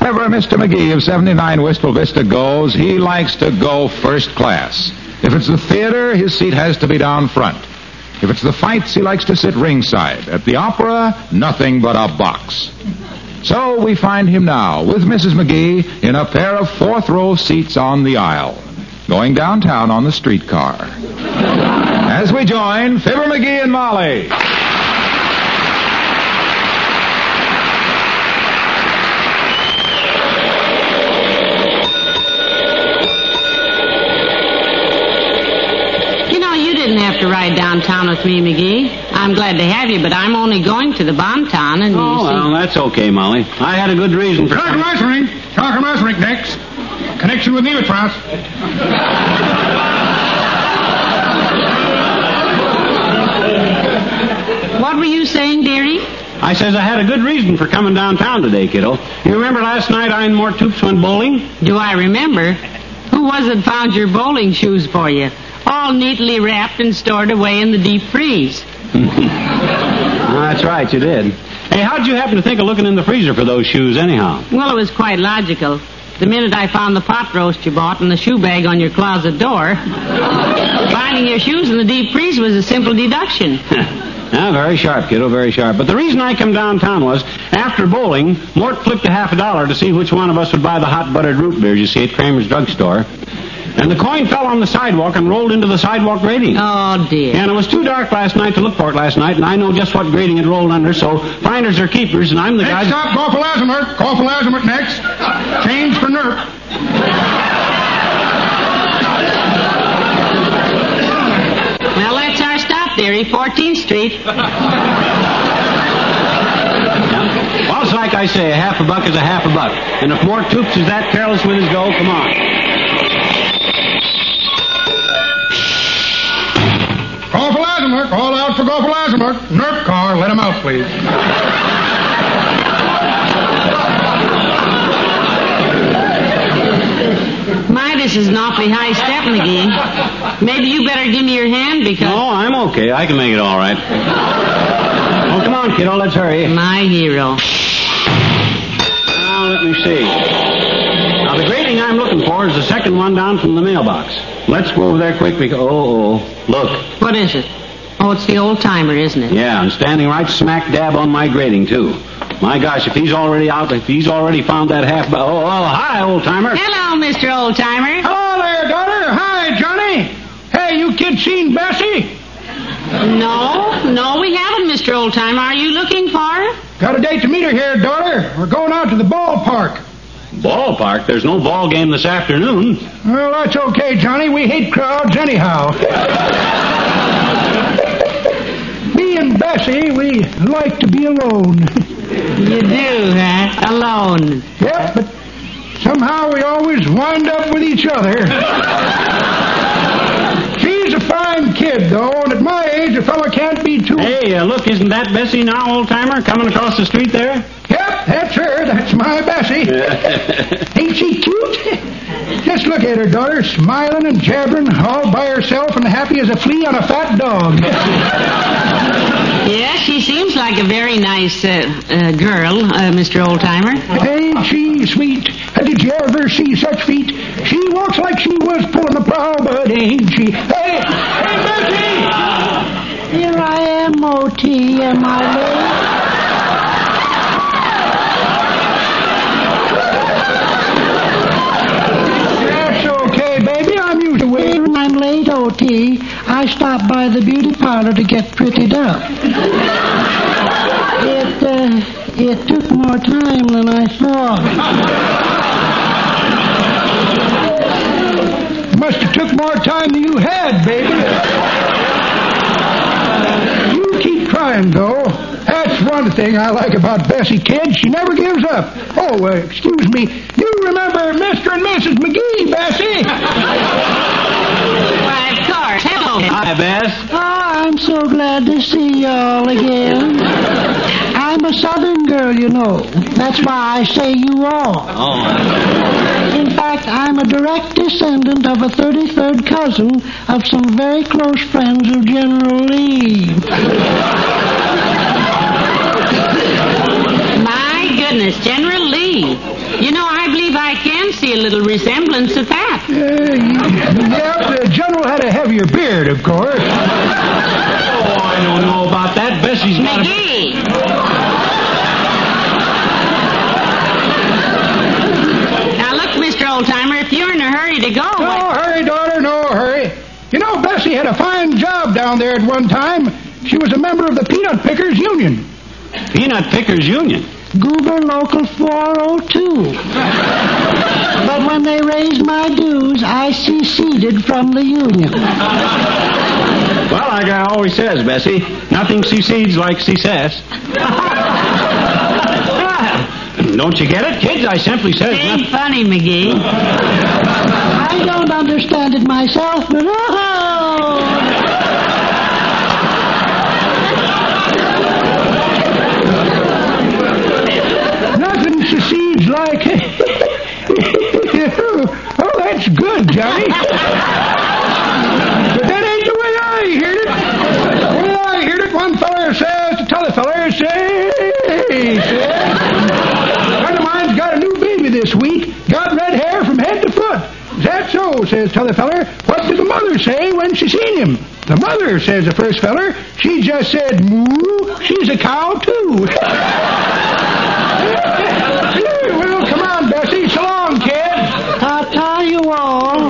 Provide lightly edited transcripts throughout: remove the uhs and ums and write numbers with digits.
Wherever Mr. McGee of 79 Wistful Vista goes, he likes to go first class. If it's the theater, his seat has to be down front. If it's the fights, he likes to sit ringside. At the opera, nothing but a box. So we find him now with Mrs. McGee in a pair of fourth-row seats on the aisle, going downtown on the streetcar. As we join Fibber McGee and Molly. You didn't have to ride downtown with me, McGee. I'm glad to have you, but I'm only going to the Bonton, and well, that's okay, Molly. I had a good reason for... Dr. Masrink next. Connection with Nematros. What were you saying, dearie? I says I had a good reason for coming downtown today, kiddo. You remember last night I and Mort Toops went bowling? Do I remember? Who was it found your bowling shoes for you? All neatly wrapped and stored away in the deep freeze. That's right, you did. Hey, how'd you happen to think of looking in the freezer for those shoes, anyhow? Well, it was quite logical. The minute I found the pot roast you bought and the shoe bag on your closet door, finding your shoes in the deep freeze was a simple deduction. Yeah, very sharp, kiddo, very sharp. But the reason I come downtown was, after bowling, Mort flipped a $50 to see which one of us would buy the hot buttered root beers you see at Kramer's drugstore. And the coin fell on the sidewalk and rolled into the sidewalk grating. Oh, dear. And it was too dark last night to look for it last night, and I know just what grating it rolled under, so finders are keepers, and I'm the guy... Next stop, Gofalazamert. Gofalazamert next. Change for Nerp. Well, that's our stop, dearie. 14th Street. Well, it's like I say, a half a buck is a half a buck. And if Mort Toops is that careless with his go, come on. Gofalazamert. All out for Gofalazamert. Nerp car. Let him out, please. My, this is an awfully high step, McGee. Maybe you better give me your hand because... No, I'm okay. I can make it all right. Oh, come on, kiddo. Let's hurry. My hero. Now, let me see. Now, the grating I'm looking for is the second one down from the mailbox. Let's go over there quick because... Oh, look. What is it? Oh, it's the old-timer, isn't it? Yeah, and standing right smack dab on my grating, too. My gosh, if he's already out, if he's already found that half... Oh, hi, old-timer. Hello, Mr. Old-timer. Hello there, daughter. Hi, Johnny. Hey, you kids seen Bessie? No, we haven't, Mr. Old-timer. Are you looking for her? Got a date to meet her here, daughter. We're going out to the ballpark. Ballpark? There's no ball game this afternoon. Well, that's okay, Johnny. We hate crowds anyhow. Me and Bessie, we like to be alone. You do, huh? Alone. Yep, but somehow we always wind up with each other. She's a fine kid, though, and at my age, a fella can't be too... Hey, look, isn't that Bessie now, old-timer, coming across the street there? Yep, that's her. That's my Bessie. Ain't she cute? Just look at her, daughter, smiling and jabbering all by herself and happy as a flea on a fat dog. Yes, she seems like a very nice girl, Mr. Old-timer. Ain't she sweet? Did you ever see such feet? She walks like she was pulling a plow, but ain't she? Hey, Bessie! Here I am, O.T. Am I late? That's okay, baby. I'm used to waiting. I'm late, O.T. I stopped by the beauty parlor to get prettied up. It took more time than I thought. Must have took more time than you had, baby. You keep trying, though. That's one thing I like about Bessie, kid. She never gives up. Oh, excuse me. You remember Mr. and Mrs. McGee, Bessie? Why, of course. Hello. Hi, Bess. Oh, I'm so glad to see y'all again. I'm a Southern girl, you know. That's why I say you all. Oh. In fact, I'm a direct descendant of a 33rd cousin of some very close friends of General Lee. My goodness, General Lee. You know, see a little resemblance at that. Yep, the general had a heavier beard, of course. Oh, I don't know about that. Bessie's got McGee! Now, look, Mr. Oldtimer, if you're in a hurry to go... No hurry, daughter, no hurry. You know, Bessie had a fine job down there at one time. She was a member of the Peanut Pickers Union. Peanut Pickers Union? Goober Local 402. But when they raised my dues, I seceded from the union. Well, like I always says, Bessie, nothing secedes like success. Don't you get it, kids? I simply said... Ain't funny, McGee. I don't understand it myself, but Nothing secedes like... Oh, that's good, Johnny. But that ain't the way I heard it. The way I heard it, one feller says to t'other feller, say... A friend of mine's got a new baby this week. Got red hair from head to foot. Is that so, says t'other feller. What did the mother say when she seen him? The mother, says the first feller, she just said, moo, she's a cow, too. Well, come on, Bessie. So long, kid. Ta-ta, you all.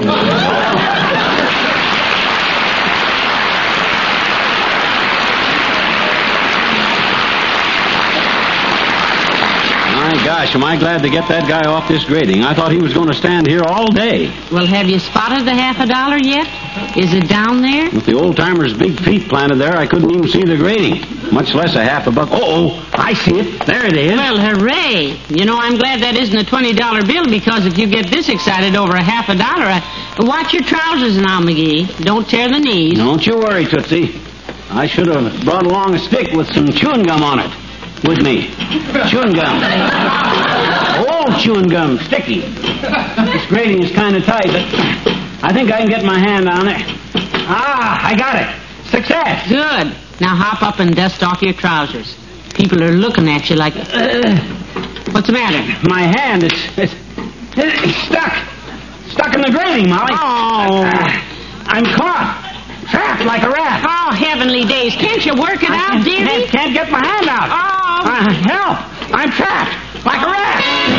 My gosh, am I glad to get that guy off this grading. I thought he was going to stand here all day. Well, have you spotted the $50 yet? Is it down there? With the old-timer's big feet planted there, I couldn't even see the grading, much less a $50. Uh-oh, I see it. There it is. Well, hooray. You know, I'm glad that isn't a $20 bill, because if you get this excited over a $50, watch your trousers now, McGee. Don't tear the knees. Don't you worry, Tootsie. I should have brought along a stick with some chewing gum on it. With me. Chewing gum. Old chewing gum. Sticky. This grading is kind of tight, but I think I can get my hand on it. Ah, I got it. Success. Good. Now hop up and dust off your trousers. People are looking at you like... What's the matter? My hand is stuck. Stuck in the grading, Molly. Oh. I'm caught. Trapped like a rat. Oh, heavenly days. Can't you work it out, dearie? Can't get my hand out. Oh. Help. I'm trapped like a rat.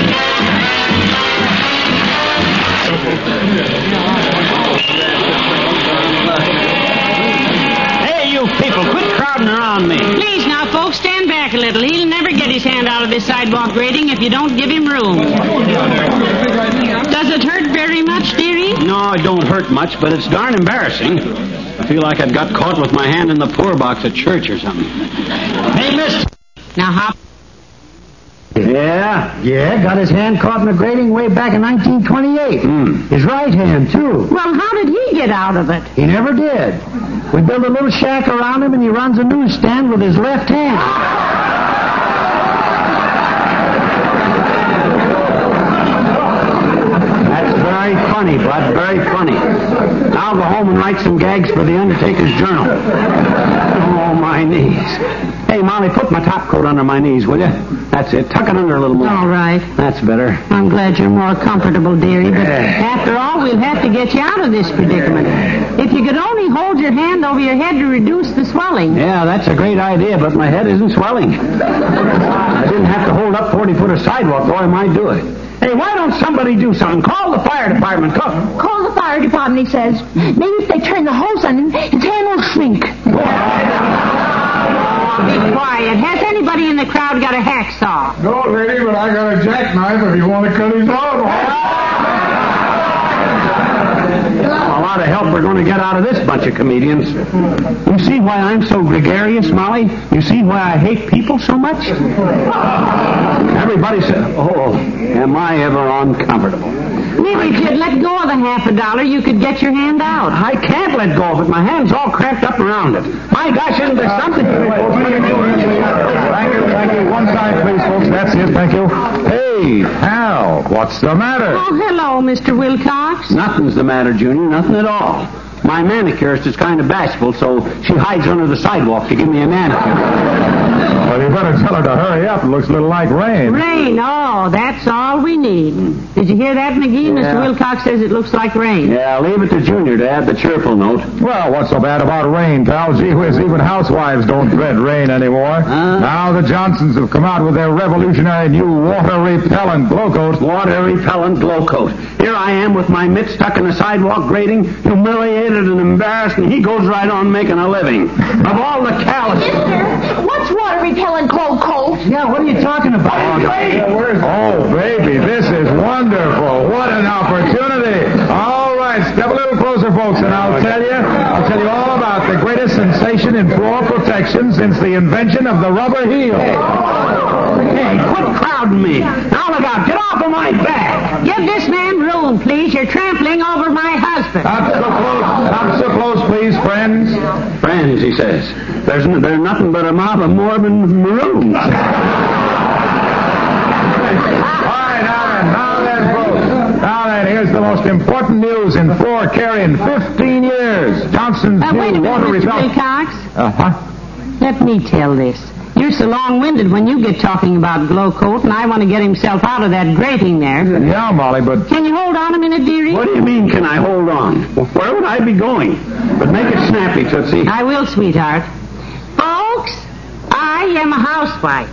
Hey, you people, quit crowding around me. Please now, folks, stand back a little. He'll never get his hand out of this sidewalk grading if you don't give him room. Does it hurt very much, dearie? No, it don't hurt much, but it's darn embarrassing. I feel like I'd got caught with my hand in the poor box at church or something. Hey, mister. Now hop. Yeah, got his hand caught in the grading way back in 1928. His right hand, too. Well, how did he get out of it? He never did. We built a little shack around him, and he runs a newsstand with his left hand. That's very funny, Bud, very funny. I'll go home and write some gags for the Undertaker's Journal. Oh, my knees. Hey, Molly, put my top coat under my knees, will you? That's it. Tuck it under a little more. All right. That's better. I'm glad you're more comfortable, dearie, but after all, we'll have to get you out of this predicament. If you could only hold your hand over your head to reduce the swelling. Yeah, that's a great idea, but my head isn't swelling. I didn't have to hold up 40 foot of sidewalk, though I might do it. Hey, why don't somebody do something? Call the fire department. Call the fire department, he says. Maybe if they turn the hose on him, his hand will shrink. Be quiet. Has anybody in the crowd got a hacksaw? No, lady, but I got a jackknife if you want to cut his arm off. A lot of help we're going to get out of this bunch of comedians. You see why I'm so gregarious, Molly? You see why I hate people so much? Everybody said, oh, am I ever uncomfortable? Maybe if you'd let go of the $50, you could get your hand out. I can't let go of it. My hand's all cramped up around it. My gosh, isn't there something? Thank you. One side, please, folks. That's it. Thank you. Hey, Hal, what's the matter? Oh, hello, Mr. Wilcox. Nothing's the matter, Junior. Nothing at all. My manicurist is kind of bashful, so she hides under the sidewalk to give me a manicure. Well, you better tell her to hurry up. It looks a little like rain. Rain, oh, that's all we need. Did you hear that, McGee? Yeah. Mr. Wilcox says it looks like rain. Yeah, leave it to Junior to add the cheerful note. Well, what's so bad about rain, pal? Gee whiz, even housewives don't dread rain anymore. Now the Johnsons have come out with their revolutionary new water-repellent glow coat. Water-repellent glow coat. Here I am with my mitts stuck in the sidewalk grating, humiliated and embarrassed, and he goes right on making a living. Of all the callous... Mister, what's water-repellent glow coat? Yeah, what are you talking about? Oh, baby, this is wonderful. What an opportunity. All right, step a little closer, folks, and I'll tell you all about the greatest sensation in floor protection since the invention of the rubber heel. Hey, quit crowding me. Now look out. Get off of my back. Give this man room, please. You're trampling over my husband. Not so close, please, friends. Friends, he says. There's nothing but a mob of Morbid Maroons. All right, now then, folks. Now then, here's the most important news in floor care in 15 years. Johnson's Wait a new minute, water Mr. repellent. Wilcox. Let me tell this. You're so long-winded when you get talking about glow coat, and I want to get himself out of that grating there. Yeah, Molly, but... Can you hold on a minute, dearie? What do you mean, can I hold on? Where would I be going? But make it snappy, Tootsie. I will, sweetheart. Folks, I am a housewife.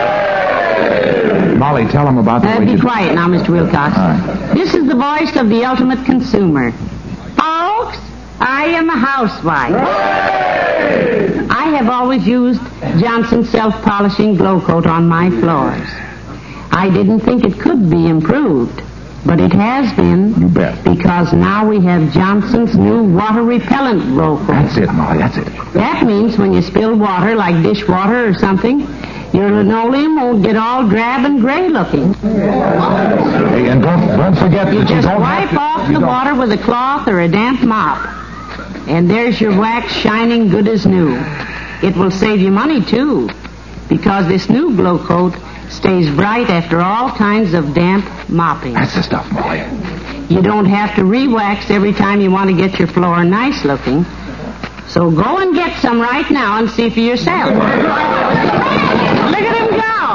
Molly, tell him about the way Be you... quiet now, Mr. Wilcox. All right. This is the voice of the ultimate consumer. Folks, I am a housewife. I have always used Johnson's self-polishing glow coat on my floors. I didn't think it could be improved, but it has been. You bet. Because now we have Johnson's new water-repellent glow coat. That's it, Molly, that's it. That means when you spill water, like dishwater or something, your linoleum won't get all drab and gray looking. Hey, and don't forget You that you just don't wipe have to... off you the don't- water with a cloth or a damp mop. And there's your wax shining good as new. It will save you money, too, because this new glow coat stays bright after all kinds of damp mopping. That's the stuff, Molly. You don't have to re-wax every time you want to get your floor nice looking. So go and get some right now and see for yourself. Look at him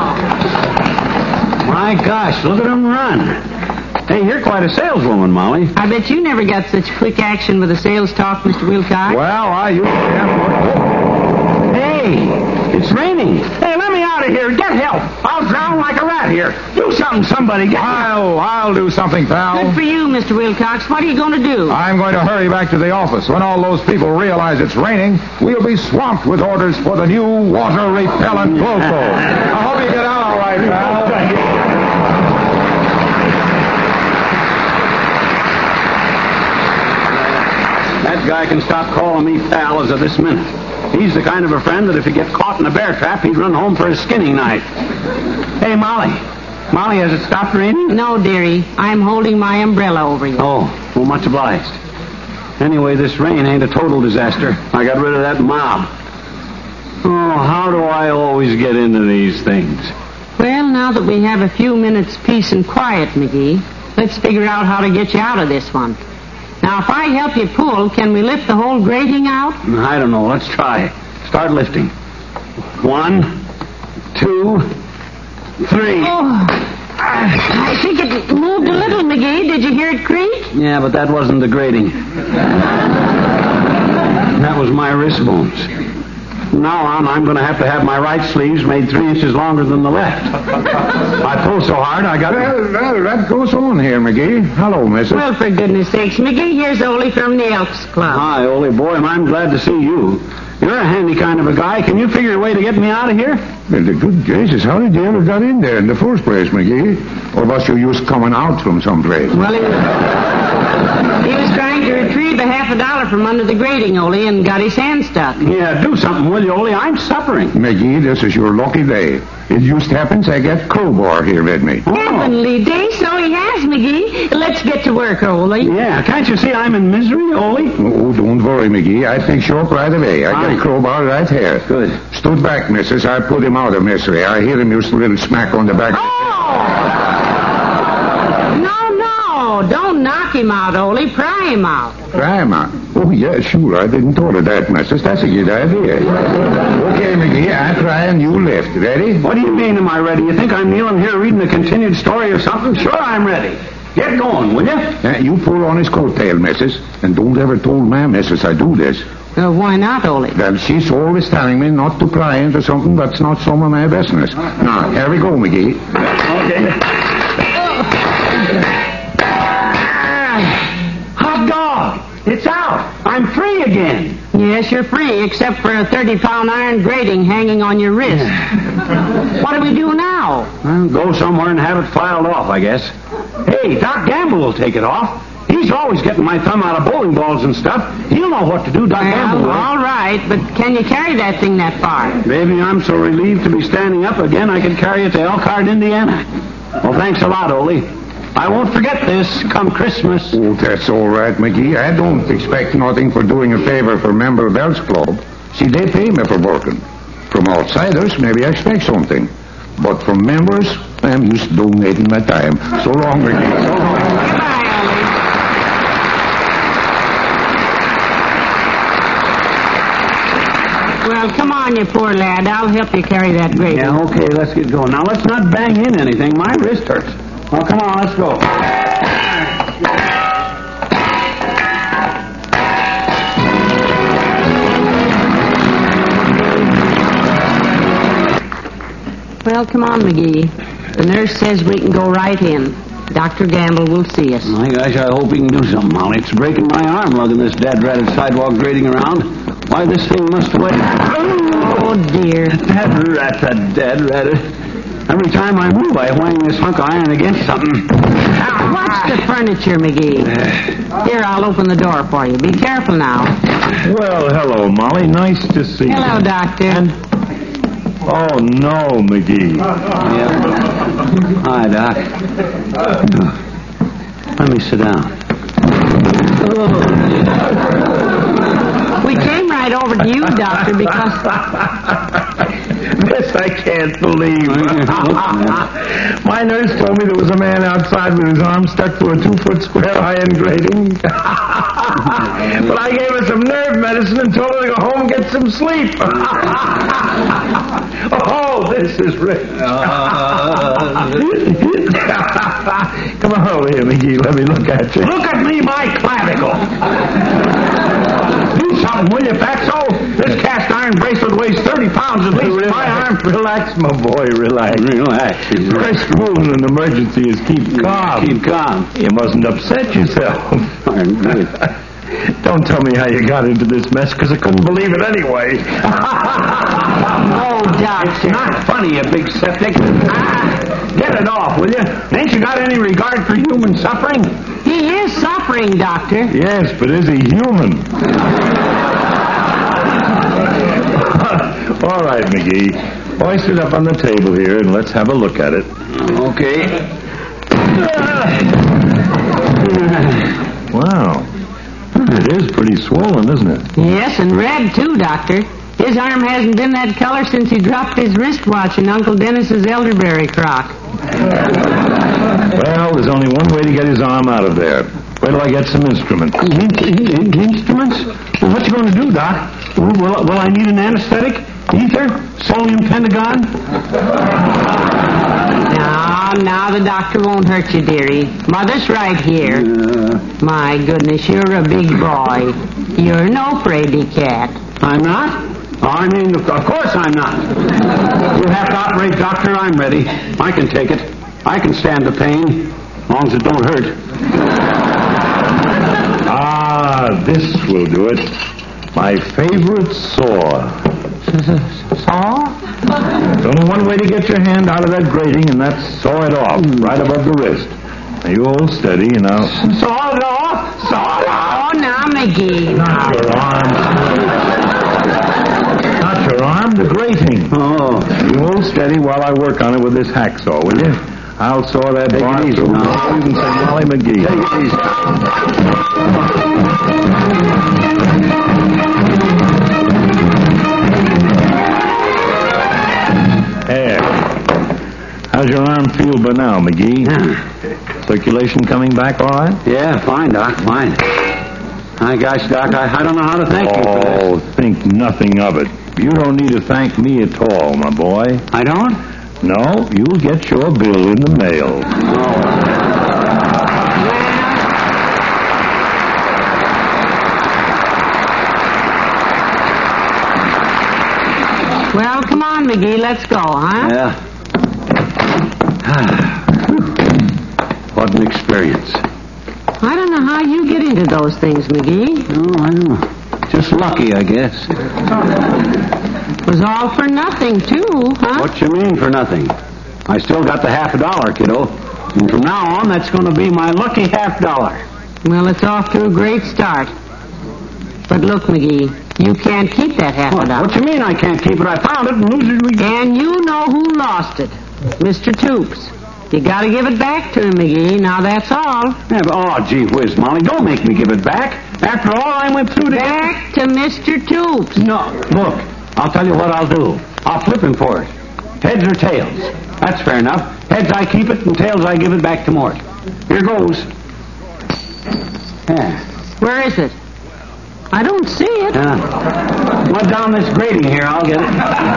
go. My gosh, look at him run. Hey, you're quite a saleswoman, Molly. I bet you never got such quick action with a sales talk, Mr. Wilcox. Well, I usually am. Hey, it's raining. Hey, let me out of here. Get help. I'll drown like a rat here. Do something, somebody. Get I'll do something, pal. Good for you, Mr. Wilcox. What are you going to do? I'm going to hurry back to the office. When all those people realize it's raining, we'll be swamped with orders for the new water-repellent glow coat. I hope you get out all right, pal. That guy can stop calling me pal as of this minute. He's the kind of a friend that if he gets caught in a bear trap, he'd run home for his skinning knife. Hey, Molly. Molly, has it stopped raining? No, dearie. I'm holding my umbrella over you. Oh, well, much obliged. Anyway, this rain ain't a total disaster. I got rid of that mob. Oh, how do I always get into these things? Well, now that we have a few minutes peace and quiet, McGee, let's figure out how to get you out of this one. Now, if I help you pull, can we lift the whole grating out? I don't know. Let's try. Start lifting. 1, 2, 3. Oh, I think it moved a little, McGee. Did you hear it creak? Yeah, but that wasn't the grating. That was my wrist bones. From now on, I'm going to have my right sleeves made 3 inches longer than the left. I pulled so hard, I got... Well, that goes on here, McGee. Hello, missus. Well, for goodness sakes, McGee, here's Ole from the Elks Club. Hi, Ole boy, I'm glad to see you. You're a handy kind of a guy. Can you figure a way to get me out of here? Well, the good gracious, how did you ever get in there in the first place, McGee? Or was you used coming out from someplace? Well, he was trying to retrieve $50 from under the grating, Ole, and got his hand stuck. Yeah, do something, will you, Ole? I'm suffering. McGee, this is your lucky day. It just happens I get crowbar here with me. Heavenly day, so he has, McGee. Let's get to work, Ole. Yeah, can't you see I'm in misery, Ole? Oh, don't worry, McGee. I fix you up right away. I Fine. got crowbar right here. Good. Stood back, missus. I put him out of misery. I hear him just a little smack on the back. Oh! No, don't knock him out, Ole. Pry him out. Try him out. Oh, yeah, sure. I didn't thought of that, Mrs. That's a good idea. Okay, McGee, I try and you lift. Ready? What do you mean, am I ready? You think I'm kneeling here reading a continued story or something? Sure, I'm ready. Get going, will you? You pull on his coattail, Mrs. And don't ever tell my Mrs. I do this. Why not, Ole? Well, she's always telling me not to pry into something that's not some of my business. Now, here we go, McGee. Okay. Hot dog! It's out! I'm free again! Yes, you're free, except for a 30-pound iron grating hanging on your wrist. What do we do now? Well, go somewhere and have it filed off, I guess. Hey, Doc Gamble will take it off. He's always getting my thumb out of bowling balls and stuff. He'll know what to do, Doc Gamble will. All right, but can you carry that thing that far? Maybe I'm so relieved to be standing up again I could carry it to Elkhart, Indiana. Well, thanks a lot, Ole. I won't forget this come Christmas. Oh, that's all right, McGee. I don't expect nothing for doing a favor for member of the Elks Club. See, they pay me for working. From outsiders, maybe I expect something. But from members, I'm used to donating my time. So long, McGee. So long. Goodbye, Ole. Well, come on, you poor lad. I'll help you carry that grating. Yeah, okay, let's get going. Now, let's not bang in anything. My wrist hurts. Oh, come on, let's go. Well, come on, McGee. The nurse says we can go right in. Dr. Gamble will see us. My gosh, I hope he can do something, Molly. It's breaking my arm lugging this dad-ratted sidewalk grating around. Why, this thing must weigh... Oh, dear. That's a dad-ratted. Every time I move, I whang this hunk of iron against something. Watch the furniture, McGee. Here, I'll open the door for you. Be careful now. Well, hello, Molly. Nice to see you. Hello, Doctor. Oh, no, McGee. Yeah. Hi, Doc. Let me sit down. We came right over to you, Doctor, because... This I can't believe. My nurse told me there was a man outside with his arm stuck to a 2-foot square iron grating. But I gave her some nerve medicine and told her to go home and get some sleep. Oh, this is rich. Come on over here, McGee. Let me look at you. Look at me, my clavicle. Do something, will you, Fatso? This cast iron bracelet weighs 30 pounds at least. My arm. Relax, my boy, relax. Relax. First rule in an emergency is keep calm. Keep calm. You mustn't upset yourself. I'm good. Don't tell me how you got into this mess, because I couldn't believe it anyway. Oh, Doctor. It's not funny, you big septic. Get it off, will you? Ain't you got any regard for human suffering? He is suffering, Doctor. Yes, but is he human? All right, McGee. Hoist it up on the table here, and let's have a look at it. Okay. Wow. It is pretty swollen, isn't it? Yes, and red, too, Doctor. His arm hasn't been that color since he dropped his wristwatch in Uncle Dennis's elderberry crock. Well, there's only one way to get his arm out of there. Wait till I get some instruments. Instruments? Well, what you going to do, Doc? Will I need an anesthetic? Ether? Solium Pentagon? Now the doctor won't hurt you, dearie. Mother's right here. My goodness, you're a big boy. You're no fraidy cat. I'm not? Oh, I mean, of course I'm not. You have to operate, Doctor. I'm ready. I can take it. I can stand the pain, as long as it don't hurt. This will do it. My favorite saw. Saw? There's only one way to get your hand out of that grating, and that's saw it off, right above the wrist. Now, you hold steady, and I'll... Saw it off! Saw it off! Oh, now, McGee. Not your arm. Not your arm, the grating. Oh. You hold steady while I work on it with this hacksaw, will you? I'll saw that bar through. You can say Molly McGee. Take it easy. There. How's your arm feel by now, McGee? Circulation coming back all right? Yeah, fine, Doc, fine. My gosh, Doc, I don't know how to thank you for this. Oh, think nothing of it. You don't need to thank me at all, my boy. I don't? No, you'll get your bill in the mail. Well, come on, McGee, let's go, huh? Yeah. What an experience. I don't know how you get into those things, McGee. Oh, I don't know. Just lucky, I guess. It was all for nothing, too, huh? What you mean for nothing? I still got the $50, kiddo. And from now on, that's going to be my lucky $50. Well, it's off to a great start. But look, McGee, you can't keep that $50. What you mean I can't keep it? I found it and losers we... And you know who lost it. Mr. Toops. You gotta give it back to him, McGee. Now that's all. Yeah, but, oh, gee whiz, Molly, don't make me give it back. After all I went through to... Back to Mr. Toops. No, look, I'll tell you what I'll do. I'll flip him for it. Heads or tails. That's fair enough. Heads I keep it, and tails I give it back to Mort. Here goes. Yeah. Where is it? I don't see it. Went down this grating here. I'll get it.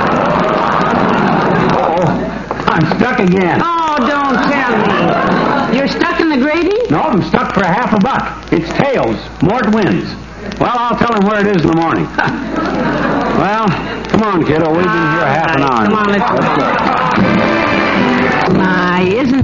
Oh, I'm stuck again. Oh, don't tell me. You're stuck in the grating? No, I'm stuck for $50. It's tails. Mort wins. Well, I'll tell him where it is in the morning. Well, come on, kiddo. We've been here half an hour. Come on, let's go. My, isn't